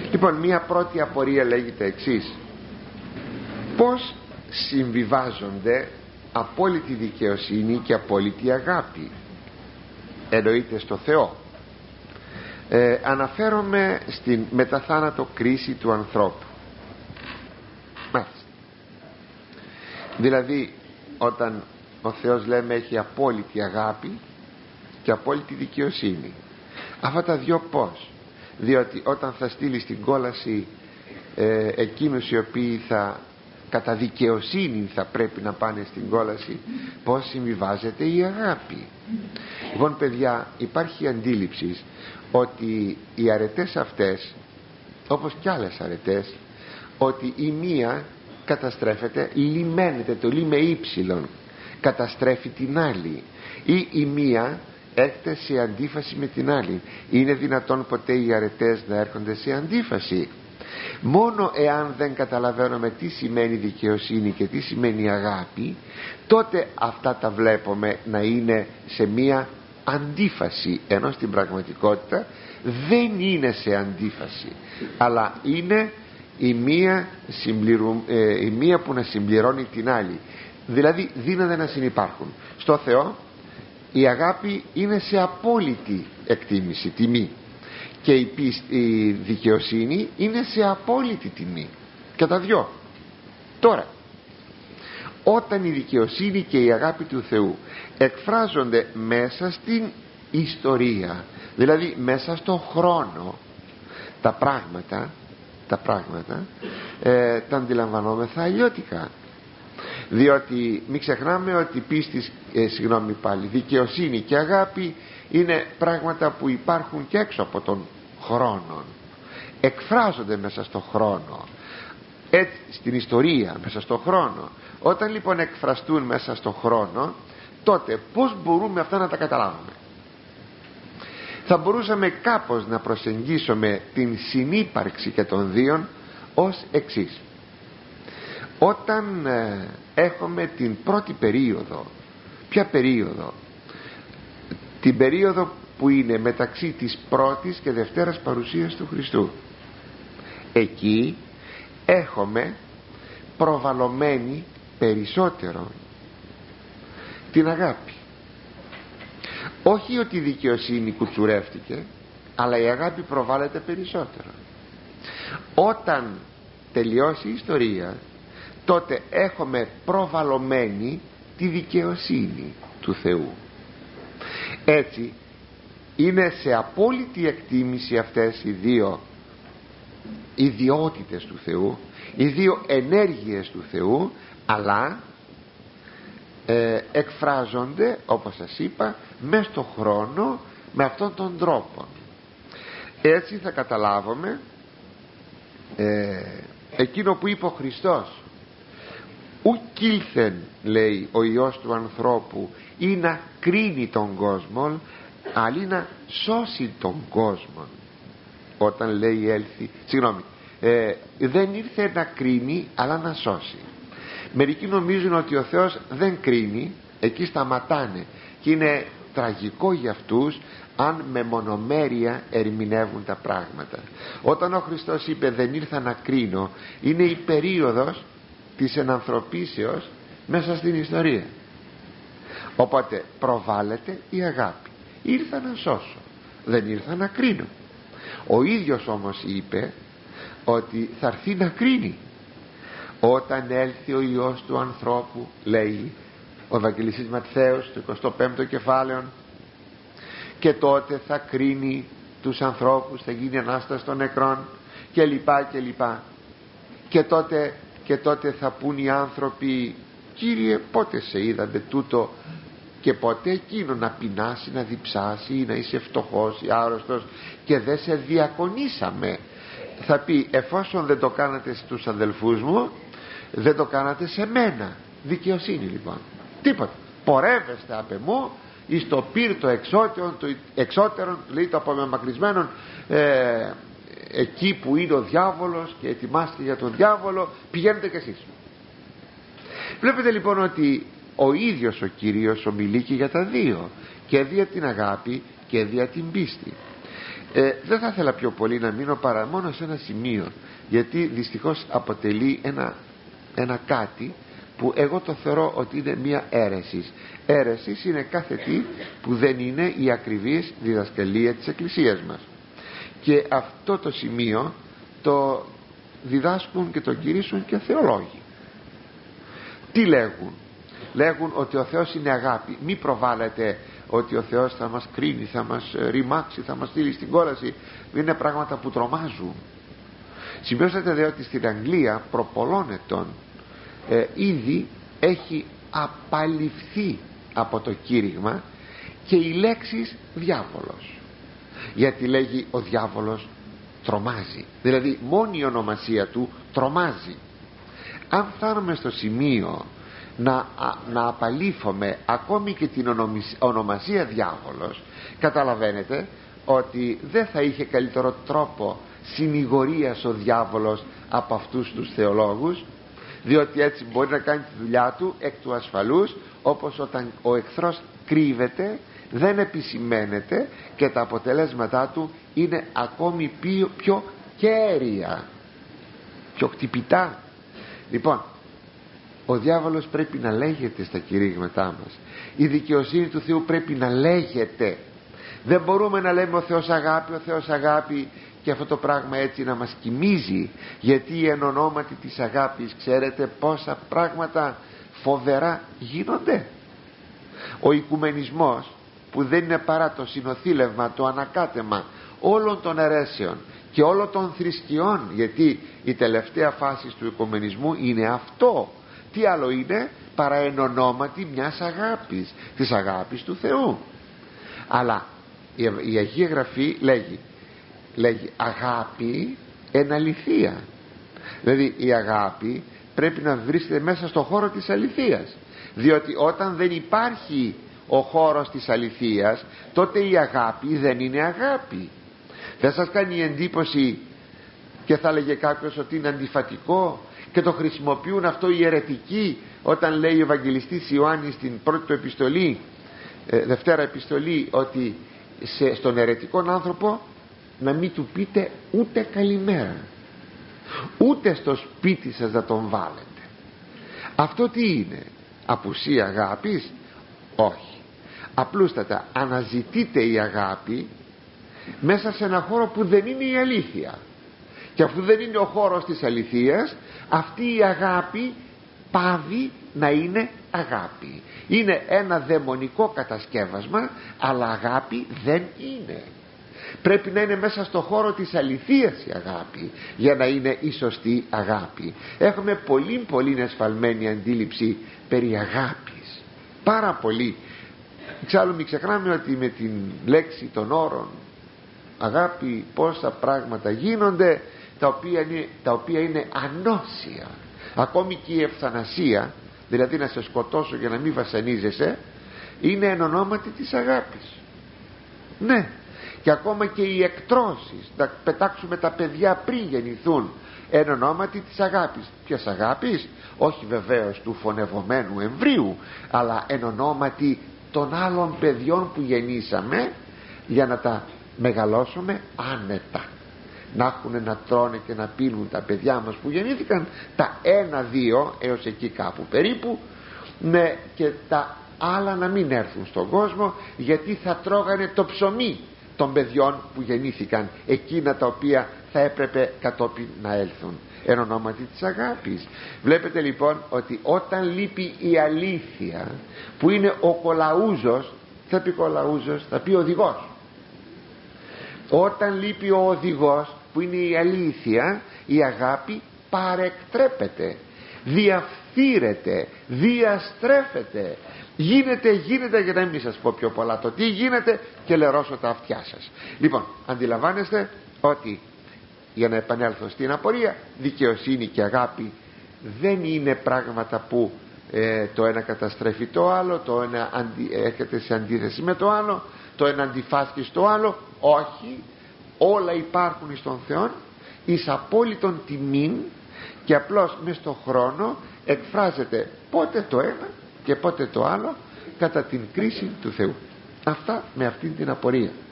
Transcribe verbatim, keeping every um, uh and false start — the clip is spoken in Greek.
Λοιπόν, μία πρώτη απορία λέγεται εξής: πώς συμβιβάζονται απόλυτη δικαιοσύνη και απόλυτη αγάπη? Εννοείται στο Θεό. ε, Αναφέρομαι στην μεταθάνατο κρίση του ανθρώπου. Μάλιστα. Δηλαδή, όταν ο Θεός, λέμε, έχει απόλυτη αγάπη και απόλυτη δικαιοσύνη, αυτά τα δυο πώς? Διότι όταν θα στείλει στην κόλαση ε, εκείνους οι οποίοι θα κατά δικαιοσύνη θα πρέπει να πάνε στην κόλαση, πώς συμβιβάζεται η αγάπη? Λοιπόν, παιδιά, υπάρχει αντίληψη ότι οι αρετές αυτές, όπως κι άλλες αρετές, ότι η μία καταστρέφεται, λιμένεται, το λί με ύψιλον, καταστρέφει την άλλη, ή η μία έρχεται σε αντίφαση με την άλλη. Είναι δυνατόν ποτέ οι αρετές να έρχονται σε αντίφαση? Μόνο εάν δεν καταλαβαίνουμε τι σημαίνει δικαιοσύνη και τι σημαίνει αγάπη, τότε αυτά τα βλέπουμε να είναι σε μία αντίφαση, ενώ στην πραγματικότητα δεν είναι σε αντίφαση, αλλά είναι η μία, συμπληρου, ε, η μία που να συμπληρώνει την άλλη. Δηλαδή δύναται να συνυπάρχουν. Στο Θεό η αγάπη είναι σε απόλυτη εκτίμηση, τιμή, και η, πίστη, η δικαιοσύνη είναι σε απόλυτη τιμή, και τα δυο. Τώρα, όταν η δικαιοσύνη και η αγάπη του Θεού εκφράζονται μέσα στην ιστορία, δηλαδή μέσα στον χρόνο, τα πράγματα τα πράγματα ε, τα αντιλαμβανόμεθα αλλιώτικα. Διότι μην ξεχνάμε ότι πίστη, ε, συγγνώμη πάλι, δικαιοσύνη και αγάπη είναι πράγματα που υπάρχουν και έξω από τον χρόνο, εκφράζονται μέσα στον χρόνο, έτσι, στην ιστορία, μέσα στον χρόνο. Όταν λοιπόν εκφραστούν μέσα στον χρόνο, τότε πώς μπορούμε αυτά να τα καταλάβουμε? Θα μπορούσαμε κάπως να προσεγγίσουμε την συνύπαρξη και των δύο ως εξής. Όταν ε, έχουμε την πρώτη περίοδο, ποια περίοδο? Την περίοδο που είναι μεταξύ της πρώτης και δευτέρας παρουσίας του Χριστού. Εκεί έχουμε προβαλλωμένη περισσότερο την αγάπη. Όχι ότι η δικαιοσύνη κουτσουρεύτηκε, αλλά η αγάπη προβάλλεται περισσότερο. Όταν τελειώσει η ιστορία, τότε έχουμε προβαλλωμένη τη δικαιοσύνη του Θεού. Έτσι είναι σε απόλυτη εκτίμηση αυτές οι δύο ιδιότητες του Θεού, οι δύο ενέργειες του Θεού, αλλά ε, εκφράζονται, όπως σας είπα, μες στον χρόνο, με αυτόν τον τρόπο. Έτσι θα καταλάβουμε ε, εκείνο που είπε ο Χριστός: ουκ ήλθεν, λέει, ο Υιός του ανθρώπου ή να κρίνει τον κόσμο, αλλά να σώσει τον κόσμο. Όταν λέει έλθει, συγγνώμη, ε, δεν ήρθε να κρίνει αλλά να σώσει. Μερικοί νομίζουν ότι ο Θεός δεν κρίνει, εκεί σταματάνε, και είναι τραγικό για αυτούς αν με μονομέρεια ερμηνεύουν τα πράγματα. Όταν ο Χριστός είπε δεν ήρθα να κρίνω, είναι η περίοδος της ενανθρωπίσεως μέσα στην ιστορία. Οπότε προβάλλεται η αγάπη. Ήρθα να σώσω, δεν ήρθα να κρίνω. Ο ίδιος όμως είπε ότι θα έρθει να κρίνει. Όταν έλθει ο Υιός του ανθρώπου, λέει ο Ευαγγελιστής Ματθαίος στο εικοστό πέμπτο κεφάλαιο, και τότε θα κρίνει τους ανθρώπους, θα γίνει Ανάσταση των νεκρών και λοιπά και λοιπά. Και τότε, και τότε θα πούν οι άνθρωποι: Κύριε, πότε σε είδαμε τούτο και ποτέ εκείνο να πεινάσει, να διψάσει, ή να είσαι φτωχός ή άρρωστος και δεν σε διακονήσαμε? Θα πει: εφόσον δεν το κάνατε στους αδελφούς μου, δεν το κάνατε σε μένα. Δικαιοσύνη λοιπόν. Τίποτα. Πορεύεστε απ' εμού εις το πύρτο εξώτερον, το εξώτερον, λέει, το απομακρυσμένον, ε, εκεί που είναι ο διάβολος, και ετοιμάστε για τον διάβολο, πηγαίνετε κι εσείς. Βλέπετε λοιπόν ότι ο ίδιος ο Κύριος ομιλεί και για τα δύο, και δια την αγάπη και δια την πίστη. ε, δεν θα ήθελα πιο πολύ να μείνω παρά μόνο σε ένα σημείο, γιατί δυστυχώς αποτελεί ένα, ένα κάτι που εγώ το θεωρώ ότι είναι μια αίρεση. Αίρεση είναι κάθε τι που δεν είναι η ακριβής διδασκαλία της Εκκλησίας μας, και αυτό το σημείο το διδάσκουν και το κηρύσσουν και θεολόγοι. Τι λέγουν? Λέγουν ότι ο Θεός είναι αγάπη. Μη προβάλλεται ότι ο Θεός θα μας κρίνει, θα μας ρημάξει, θα μας στείλει στην κόλαση. Είναι πράγματα που τρομάζουν. Σημειώσατε δε ότι στην Αγγλία προ πολλών ετών ε, ήδη έχει απαλληφθεί από το κήρυγμα και η λέξη διάβολος, γιατί λέγει ο διάβολος τρομάζει, δηλαδή μόνη η ονομασία του τρομάζει. Αν φτάνουμε στο σημείο να, να απαλήφουμε ακόμη και την ονομασία διάβολος, καταλαβαίνετε ότι δεν θα είχε καλύτερο τρόπο συνηγορίας ο διάβολος από αυτούς τους θεολόγους, διότι έτσι μπορεί να κάνει τη δουλειά του εκ του ασφαλούς, όπως όταν ο εχθρός κρύβεται, δεν επισημαίνεται και τα αποτελέσματά του είναι ακόμη πιο, πιο κέρια, πιο χτυπητά. Λοιπόν, ο διάβολος πρέπει να λέγεται στα κηρύγματά μας, η δικαιοσύνη του Θεού πρέπει να λέγεται. Δεν μπορούμε να λέμε ο Θεός αγάπη, ο Θεός αγάπη, και αυτό το πράγμα έτσι να μας κοιμίζει, γιατί εν ονόματι της αγάπης ξέρετε πόσα πράγματα φοβερά γίνονται. Ο οικουμενισμός, που δεν είναι παρά το συνοθήλευμα, το ανακάτεμα όλων των αιρέσεων και όλων των θρησκειών, γιατί η τελευταία φάση του οικουμενισμού είναι αυτό. Τι άλλο είναι παρά εν ονόματι μιας αγάπης, της αγάπης του Θεού. Αλλά η, η Αγία Γραφή λέγει, λέγει αγάπη εν αληθεία, δηλαδή η αγάπη πρέπει να βρίσκεται μέσα στο χώρο της αληθείας, διότι όταν δεν υπάρχει ο χώρος της αληθείας, τότε η αγάπη δεν είναι αγάπη. Δεν σας κάνει εντύπωση, και θα έλεγε κάποιος ότι είναι αντιφατικό και το χρησιμοποιούν αυτό οι αιρετικοί, όταν λέει ο Ευαγγελιστής Ιωάννης στην πρώτη του επιστολή, ε, Δευτέρα επιστολή, ότι σε, στον αιρετικόν άνθρωπο να μην του πείτε ούτε καλημέρα, ούτε στο σπίτι σας να τον βάλετε. Αυτό τι είναι? Απουσία αγάπης? Όχι. Απλούστατα αναζητείτε η αγάπη μέσα σε ένα χώρο που δεν είναι η αλήθεια, και αφού δεν είναι ο χώρος της αληθείας, αυτή η αγάπη πάβει να είναι αγάπη. Είναι ένα δαιμονικό κατασκεύασμα, αλλά αγάπη δεν είναι. Πρέπει να είναι μέσα στο χώρο της αληθείας η αγάπη, για να είναι η σωστή αγάπη. Έχουμε πολύ πολύ εσφαλμένη αντίληψη περί αγάπης, πάρα πολύ. Εξάλλου μην ξεχνάμε ότι με την λέξη των όρων αγάπη πόσα πράγματα γίνονται, τα οποία είναι, τα οποία είναι ανώσια. Ακόμη και η ευθανασία, δηλαδή να σε σκοτώσω για να μην βασανίζεσαι, είναι εν ονόματι της αγάπης. Ναι. Και ακόμα και οι εκτρώσεις, να πετάξουμε τα παιδιά πριν γεννηθούν, εν ονόματι της αγάπης. Ποιας αγάπης? Όχι βεβαίως του φωνευωμένου εμβρίου, αλλά εν ονόματι των άλλων παιδιών που γεννήσαμε, για να τα μεγαλώσουμε άνετα, να έχουν να τρώνε και να πίνουν τα παιδιά μας που γεννήθηκαν, τα ένα-δύο έως εκεί κάπου περίπου, ναι, και τα άλλα να μην έρθουν στον κόσμο, γιατί θα τρώγανε το ψωμί των παιδιών που γεννήθηκαν, εκείνα τα οποία θα έπρεπε κατόπιν να έλθουν, εν ονόματι της αγάπης. Βλέπετε λοιπόν ότι όταν λείπει η αλήθεια, που είναι ο κολαούζος, θα πει κολαούζος, θα πει οδηγός. Όταν λείπει ο οδηγός, που είναι η αλήθεια, η αγάπη παρεκτρέπεται, διαφθείρεται, διαστρέφεται, γίνεται, γίνεται, για να μην σας πω πιο πολλά το τι γίνεται, και λερώσω τα αυτιά σας. Λοιπόν, αντιλαμβάνεστε ότι, για να επανέλθω στην απορία, δικαιοσύνη και αγάπη δεν είναι πράγματα που ε, το ένα καταστρέφει το άλλο, το ένα αντι, έρχεται σε αντίθεση με το άλλο, το ένα αντιφάσκει στο άλλο. Όχι, όλα υπάρχουν στον Θεό εις απόλυτον τιμήν, και απλώς μες στον χρόνο εκφράζεται πότε το ένα και πότε το άλλο κατά την κρίση του Θεού. Αυτά με αυτήν την απορία.